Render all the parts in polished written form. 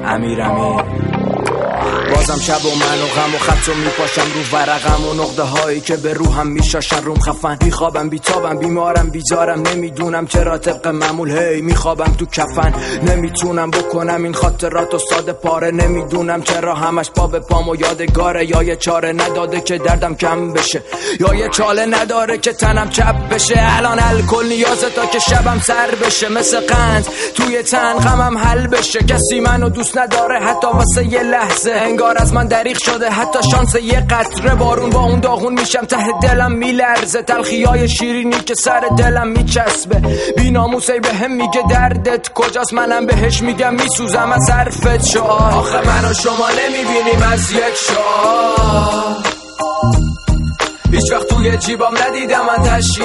امیر بازم شب و من و غم و خط و میپاشم رو ورقم و نقطه هایی که به روحم میشاشن روم خفن. بیخوابم بیتابم بیمارم بیزارم نمیدونم چرا طبق معمول هی میخوابم تو کفن. نمیتونم بکنم این خاطرات و ساده پاره، نمیدونم چرا همش پا به پام و یادگاره. یا یه چاره نداده که دردم کم بشه، یا یه چاله نداره که تنم چپ بشه. الان الکل نیازه تا که شبم سر بشه، مثل قند توی تن غمم حل بشه. کسی منو دوست نداره حتی واسه یه لحظه، انگار از من دریغ شده حتی شانس یه قطره بارون. با اون داغون میشم ته دلم میلرزه، تلخیای شیرینی که سر دلم میچسبه. بی ناموسی به هم میگه دردت کجاست، منم بهش میگم میسوزم از حرفت شعار. آخه منو شما نمیبینیم از یک شعار، هیچ وقت توی جیبام ندیدم من تش $1،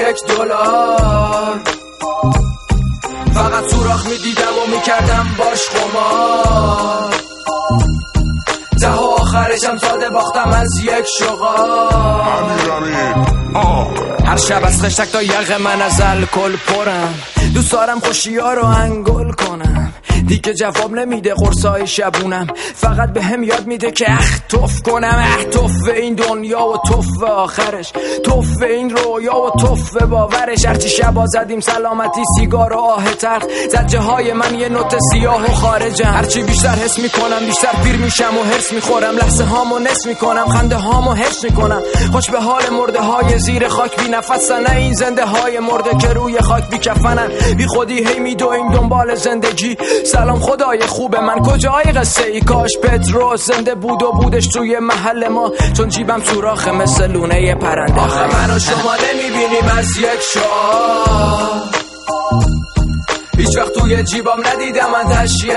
فقط سوراخ میدیدم و میکردم باش خمار. ته و آخرشم ساده باختم از یک شغال. هر شب از خشتک تا یقه من از الکل پرم، دوست دارم خوشی‌ها رو انگل کنم. دیگه جواب نمیده قرصای شبونم، فقط به هم یاد میده که توف کنم. توف این دنیا و توف آخرش، توف این رویا و توف باورش. هرچی شبا زدیم سلامتی سیگار و آه تلخ، زجه های من یه نوت سیاه و خارجم. هرچی بیشتر حس میکنم بیشتر پیر میشم و هرس میخورم. لحظه هامو نس میکنم، خنده هامو حس میکنم. خوش به حال مرده های زیر خاک بی نفسن، نه این زنده های مرده که روی خاک بی کفنن. بی خودی هی میدویم دنبال زندگی. سلام خدای خوب من، کجای قصه ای؟ کاش پتروس زنده بود و بودش توی محل ما، چون جیبم سوراخه مثل لونه پرنده. آخه من و شما نمیبینیم از یک شعار، هیچ وقت توی جیبام ندیدم من تش $1،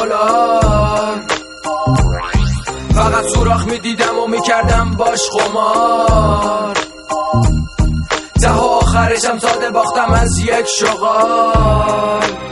فقط سوراخ میدیدم و میکردم باش خمار. ته و آخرشم ساده باختم از یک شغال.